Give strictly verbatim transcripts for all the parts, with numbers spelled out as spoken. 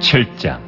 칠 장.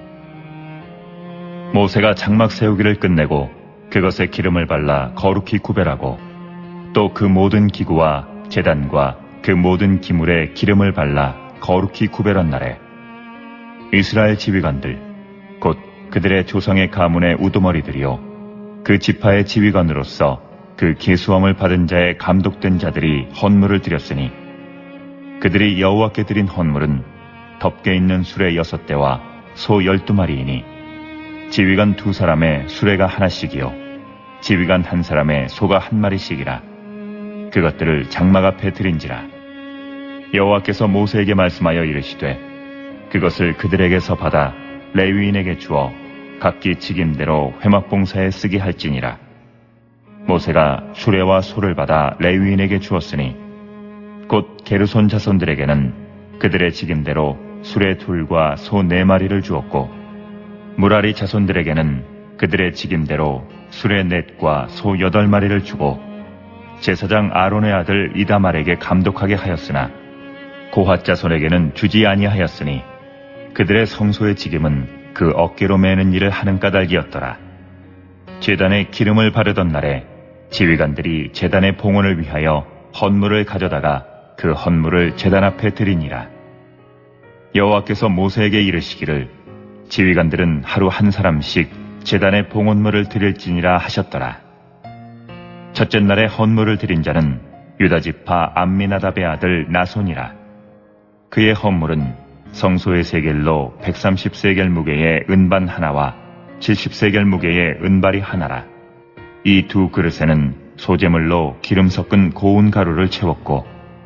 모세가 장막 세우기를 끝내고 그것에 기름을 발라 거룩히 구별하고 또 그 모든 기구와 제단과 그 모든 기물에 기름을 발라 거룩히 구별한 날에 이스라엘 지휘관들 곧 그들의 조상의 가문의 우두머리들이요 그 지파의 지휘관으로서 그 계수함을 받은 자의 감독된 자들이 헌물을 드렸으니 그들이 여호와께 드린 헌물은 덮개 있는 수레 여섯 대와 소 열두 마리이니 지휘관 두 사람의 수레가 하나씩이요 지휘관 한 사람의 소가 한 마리씩이라. 그것들을 장막 앞에 드린지라. 여호와께서 모세에게 말씀하여 이르시되 그것을 그들에게서 받아 레위인에게 주어 각기 직임대로 회막봉사에 쓰게 할지니라. 모세가 수레와 소를 받아 레위인에게 주었으니 곧 게르손 자손들에게는 그들의 직임대로 수레 둘과 소 네 마리를 주었고 무라리 자손들에게는 그들의 직임대로 수레 넷과 소 여덟 마리를 주고 제사장 아론의 아들 이다말에게 감독하게 하였으나 고핫 자손에게는 주지 아니하였으니 그들의 성소의 직임은 그 어깨로 매는 일을 하는 까닭이었더라. 제단에 기름을 바르던 날에 지휘관들이 제단의 봉헌을 위하여 헌물을 가져다가 그 헌물을 제단 앞에 드리니라. 여호와께서 모세에게 이르시기를 지휘관들은 하루 한 사람씩 제단의 봉헌물을 드릴지니라 하셨더라. 첫째 날에 헌물을 드린 자는 유다지파 암미나답의 아들 나손이라. 그의 헌물은 성소의 세겔로 백삼십 세겔 무게의 은반 하나와 칠십 세겔 무게의 은발이 하나라. 이 두 그릇에는 소재물로 기름 섞은 고운 가루를 채웠고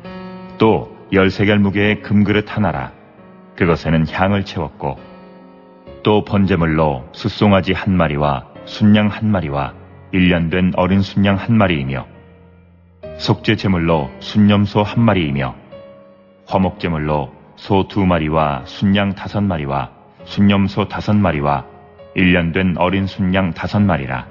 또 열 세겔 무게의 금그릇 하나라. 그것에는 향을 채웠고 또 번제물로 숫송아지 한 마리와 순양 한 마리와 일 년 된 어린 순양 한 마리이며 속죄 제물로 순염소 한 마리이며 화목제물로 소 두 마리와 순양 다섯 마리와 순염소 다섯 마리와 일 년 된 어린 순양 다섯 마리라.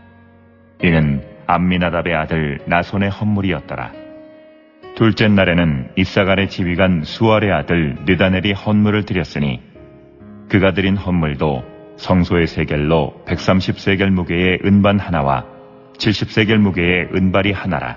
이는 암미나답의 아들 나손의 헌물이었더라. 둘째 날에는 이사갈의 지휘관 수알의 아들 느다넬이 헌물을 드렸으니 그가 드린 헌물도 성소의 세겔로 백삼십 세겔 무게의 은반 하나와 칠십 세겔 무게의 은발이 하나라.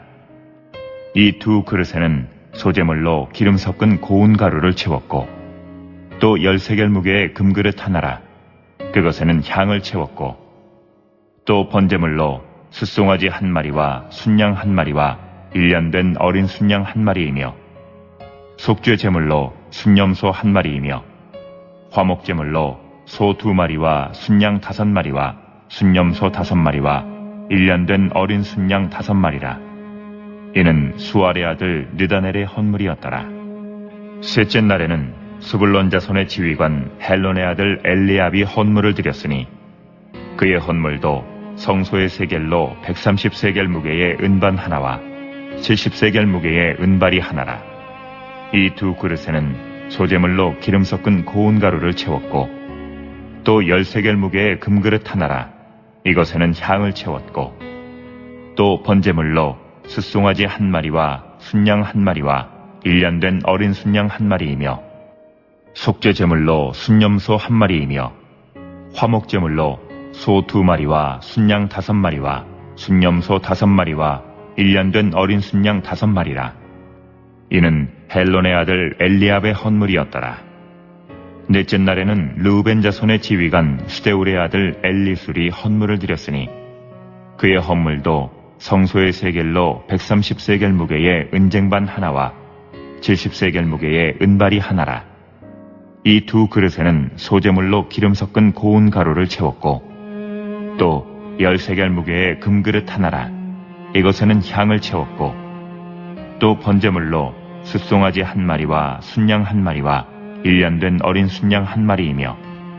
이 두 그릇에는 소재물로 기름 섞은 고운 가루를 채웠고 또 열 세겔 무게의 금그릇 하나라. 그것에는 향을 채웠고 또 번제물로 숫송아지 한 마리와 순양 한 마리와 일 년 된 어린 순양 한 마리이며 속죄 제물로 순염소 한 마리이며 화목제물로 소 두 마리와 순양 다섯 마리와 순염소 다섯 마리와 일 년 된 어린 순양 다섯 마리라. 이는 수알의 아들 느다넬의 헌물이었더라. 셋째 날에는 스불론 자손의 지휘관 헬론의 아들 엘리압이 헌물을 드렸으니 그의 헌물도 성소의 세겔로 백삼십 세겔 무게의 은반 하나와 칠십 세겔 무게의 은발이 하나라. 이 두 그릇에는 소재물로 기름 섞은 고운 가루를 채웠고 또 열 세겔 무게의 금그릇 하나라. 이것에는 향을 채웠고 또 번제물로 숫송아지 한 마리와 순양 한 마리와 일 년 된 어린 순양 한 마리이며 속죄 제물로 순염소 한 마리이며 화목제물로 소 두 마리와 순양 다섯 마리와 순염소 다섯 마리와 일 년 된 어린 순양 다섯 마리라. 이는 헬론의 아들 엘리압의 헌물이었더라. 넷째 날에는 르우벤 자손의 지휘관 스데울의 아들 엘리술이 헌물을 드렸으니 그의 헌물도 성소의 세겔로 백삼십 세겔 무게의 은쟁반 하나와 칠십 세겔 무게의 은발이 하나라. 이 두 그릇에는 소재물로 기름 섞은 고운 가루를 채웠고 또 열 세겔 무게의 금그릇 하나라. 이것에는 향을 채웠고 또 번제물로 숫송아지 한 마리와 순양 한 마리와 일 년 된 어린 순양 한 마리이며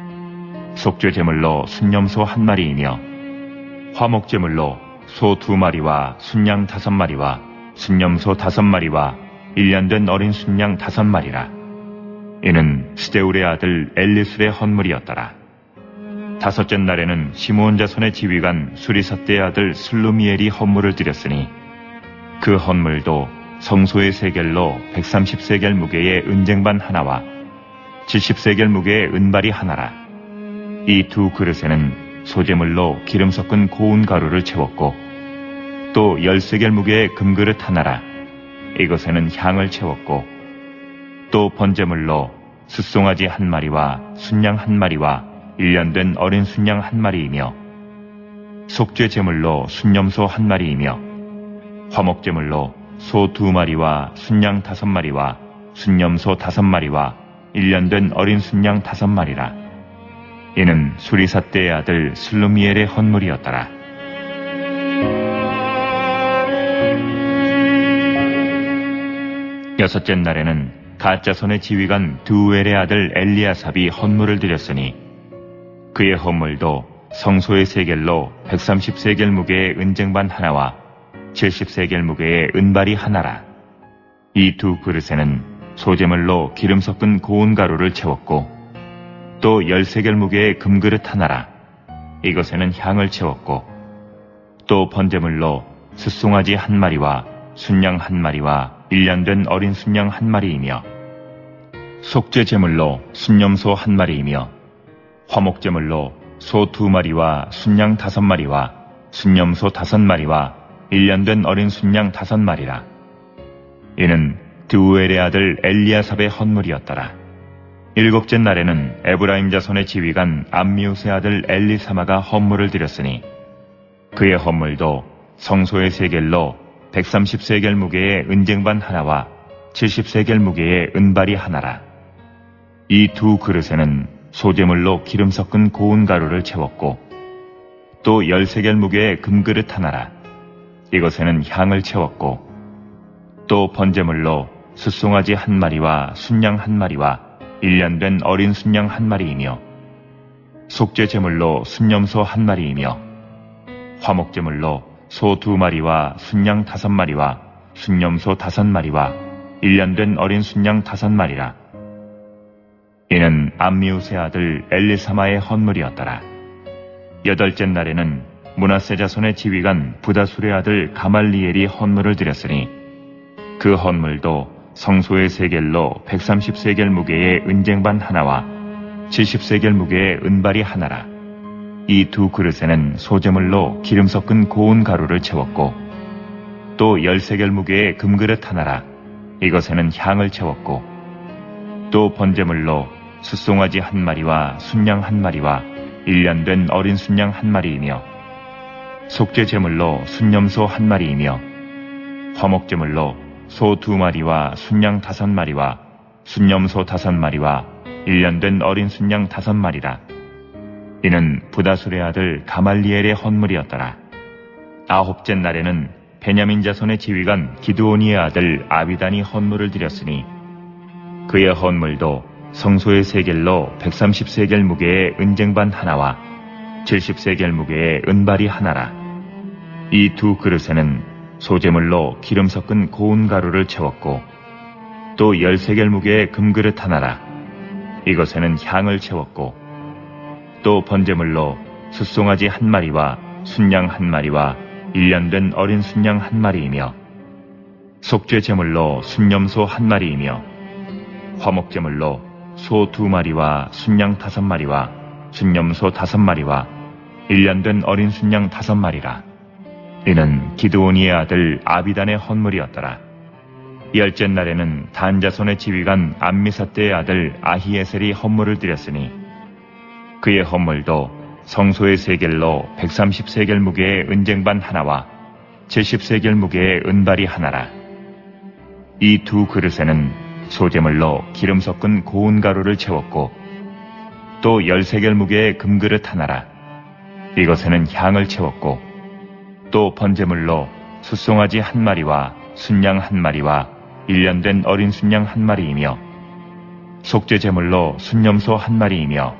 속죄 제물로 순염소 한 마리이며 화목제물로 소 두 마리와 순양 다섯 마리와 순염소 다섯 마리와 일 년 된 어린 순양 다섯 마리라. 이는 스데울의 아들 엘리술의 헌물이었더라. 다섯째 날에는 시므온 자손의 지휘관 수리삿대의 아들 슬루미엘이 헌물을 드렸으니 그 헌물도 성소의 세겔로 백삼십 세겔 무게의 은쟁반 하나와 칠십 세겔 무게의 은발이 하나라. 이 두 그릇에는 소재물로 기름 섞은 고운 가루를 채웠고 또 열 세겔 무게의 금그릇 하나라. 이것에는 향을 채웠고 또 번제물로 숫송아지 한 마리와 순양 한 마리와 일년된 어린 순양 한 마리이며 속죄 제물로 순염소 한 마리이며 화목제물로 소 두 마리와 순양 다섯 마리와 순염소 다섯 마리와 일년된 어린 순양 다섯 마리라. 이는 수리삿대의 아들 슬루미엘의 헌물이었더라. 여섯째 날에는 갓자손의 지휘관 드우엘의 아들 엘리아삽이 헌물을 드렸으니 그의 헌물도 성소의 세겔로 백삼십 세겔 무게의 은쟁반 하나와 칠십 세겔 무게의 은발이 하나라. 이 두 그릇에는 소재물로 기름 섞은 고운 가루를 채웠고 또 열 세겔 무게의 금그릇 하나라. 이것에는 향을 채웠고 또 번제물로 숫송아지 한 마리와 순양 한 마리와 일년된 어린 순양 한 마리이며 속죄 제물로 순염소 한 마리이며 화목제물로 소 두 마리와 순양 다섯 마리와 순염소 다섯 마리와 일년된 어린 순양 다섯 마리라. 이는 드우엘의 아들 엘리아삽의 헌물이었더라. 일곱째 날에는 에브라임 자손의 지휘관 암미우스의 아들 엘리사마가 헌물을 드렸으니 그의 헌물도 성소의 세겔로 백삼십 세겔 무게의 은쟁반 하나와 칠십 세겔 무게의 은발이 하나라. 이 두 그릇에는 소재물로 기름 섞은 고운 가루를 채웠고 또 열 세겔 무게의 금그릇 하나라. 이것에는 향을 채웠고 또 번제물로 숫송아지 한 마리와 순양 한 마리와 일년된 어린 순양 한 마리이며 속죄 제물로 순염소 한 마리이며 화목제물로 소 두 마리와 순양 다섯 마리와 순염소 다섯 마리와 일년된 어린 순양 다섯 마리라. 이는 암미우스의 아들 엘리사마의 헌물이었더라. 여덟째 날에는 므낫세 자손의 지휘관 부다술의 아들 가말리엘이 헌물을 드렸으니 그 헌물도 성소의 세겔로 백삼십 세겔 무게의 은쟁반 하나와 칠십 세겔 무게의 은발이 하나라. 이 두 그릇에는 소재물로 기름 섞은 고운 가루를 채웠고 또 열 세겔 무게의 금그릇 하나라. 이것에는 향을 채웠고 또 번제물로 숫송아지 한 마리와 순양 한 마리와 일년된 어린 순양 한 마리이며 속죄 제물로 순염소 한 마리이며 화목제물로 소 두 마리와 순양 다섯 마리와 순염소 다섯 마리와 일년된 어린 순양 다섯 마리라. 이는 부다술의 아들 가말리엘의 헌물이었더라. 아홉째 날에는 베냐민 자손의 지휘관 기드오니의 아들 아비단이 헌물을 드렸으니 그의 헌물도 성소의 세겔로 백삼십 세겔 무게의 은쟁반 하나와 칠십 세겔 무게의 은발이 하나라. 이 두 그릇에는 소재물로 기름 섞은 고운 가루를 채웠고 또 열 세겔 무게의 금그릇 하나라. 이것에는 향을 채웠고 또 번제물로 숫송아지 한 마리와 순양 한 마리와 일년된 어린 순양 한 마리이며 속죄 제물로 순염소 한 마리이며 화목제물로 소 두 마리와 순양 다섯 마리와 순염소 다섯 마리와 일년된 어린 순양 다섯 마리라. 이는 기드오니의 아들 아비단의 헌물이었더라. 열째 날에는 단 자손의 지휘관 암미사대의 아들 아히에셀이 헌물을 드렸으니 그의 헌물도 성소의 세겔로 백삼십 세겔 무게의 은쟁반 하나와 칠십 세겔 무게의 은발이 하나라. 이 두 그릇에는 소재물로 기름 섞은 고운 가루를 채웠고 또 열 세겔 무게의 금그릇 하나라. 이것에는 향을 채웠고 또 번제물로 숫송아지 한 마리와 순양 한 마리와 일년된 어린 순양 한 마리이며 속죄 제물로 순염소 한 마리이며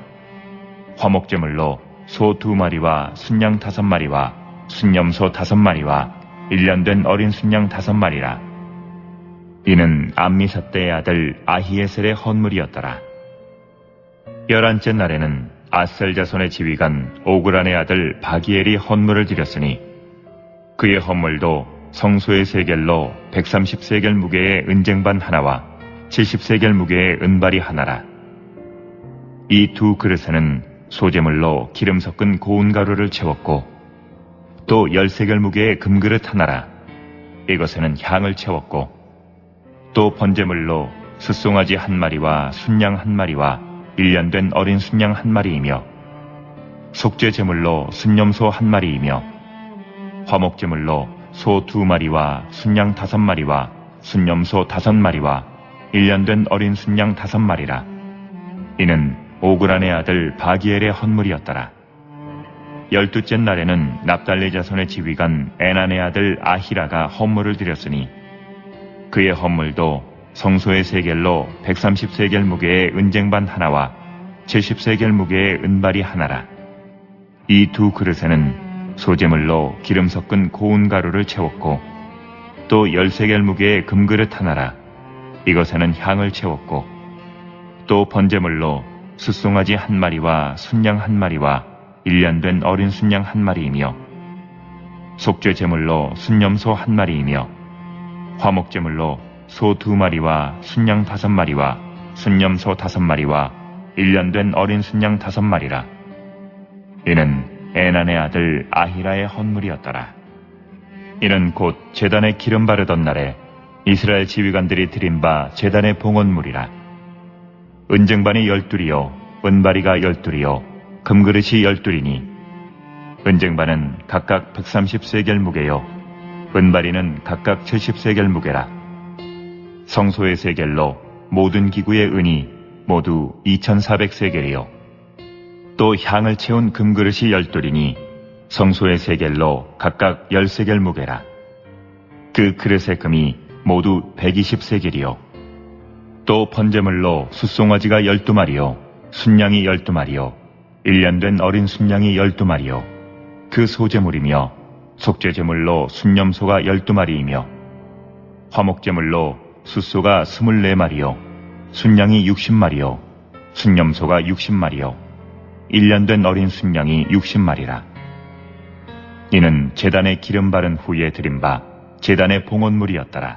화목제물로 소 두 마리와 순양 다섯 마리와 순염소 다섯 마리와 일년된 어린 순양 다섯 마리라. 이는 암미사대의 아들 아히에셀의 헌물이었더라. 열한째 날에는 아셀 자손의 지휘관 오그란의 아들 바기엘이 헌물을 드렸으니 그의 헌물도 성소의 세겔로 백삼십 세겔 무게의 은쟁반 하나와 칠십 세겔 무게의 은발이 하나라. 이 두 그릇에는 소재물로 기름 섞은 고운 가루를 채웠고 또 열세 결 무게의 금그릇 하나라 이것에는 향을 채웠고 또 번제물로 숫송아지 한 마리와 순양 한 마리와 일년 된 어린 순양 한 마리이며 속죄 제물로 순염소 한 마리이며 화목 제물로 소 두 마리와 순양 다섯 마리와 순염소 다섯 마리와 일년 된 어린 순양 다섯 마리라. 이는 오그란의 아들 바기엘의 헌물이었더라. 열두째 날에는 납달리 자손의 지휘관 에난의 아들 아히라가 헌물을 드렸으니 그의 헌물도 성소의 세겔로 백삼십 세겔 무게의 은쟁반 하나와 칠십 세겔 무게의 은발이 하나라. 이 두 그릇에는 소재물로 기름 섞은 고운 가루를 채웠고 또 열세 결 무게의 금그릇 하나라 이것에는 향을 채웠고 또 번제물로 숫송아지 한 마리와 순양 한 마리와 일년 된 어린 순양 한 마리이며 속죄 제물로 순염소 한 마리이며 화목 제물로 소 두 마리와 순양 다섯 마리와 순염소 다섯 마리와 일년 된 어린 순양 다섯 마리라. 이는 에난의 아들 아히라의 헌물이었더라. 이는 곧 제단에 기름 바르던 날에 이스라엘 지휘관들이 드린 바 제단의 봉헌물이라. 은쟁반이 열둘이요 은바리가 열둘이요 금그릇이 열둘이니 은쟁반은 각각 백삼십 세겔 무게요 은바리는 각각 칠십 세겔 무게라. 성소의 세겔로 모든 기구의 은이 모두 이천사백 세겔이요 또 향을 채운 금그릇이 열둘이니 성소의 세겔로 각각 열 세겔 무게라. 그 그릇의 금이 모두 백이십 세겔이요 또 번제물로 숫송아지가 열두 마리요 순양이 열두 마리요 일년 된 어린 순양이 열두 마리요 그 소제물이며 속죄제물로 순염소가 열두 마리이며 화목제물로 숫소가 스물네 마리요 순양이 육십 마리요 순염소가 육십 마리요 일년 된 어린 순양이 육십 마리라. 이는 제단에 기름 바른 후에 드린 바 제단의 봉헌물이었더라.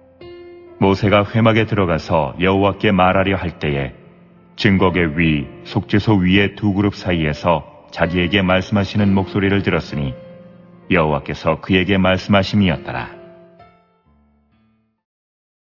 모세가 회막에 들어가서 여호와께 말하려 할 때에 증거계 위 속죄소 위의 두 그룹 사이에서 자기에게 말씀하시는 목소리를 들었으니 여호와께서 그에게 말씀하심이었더라.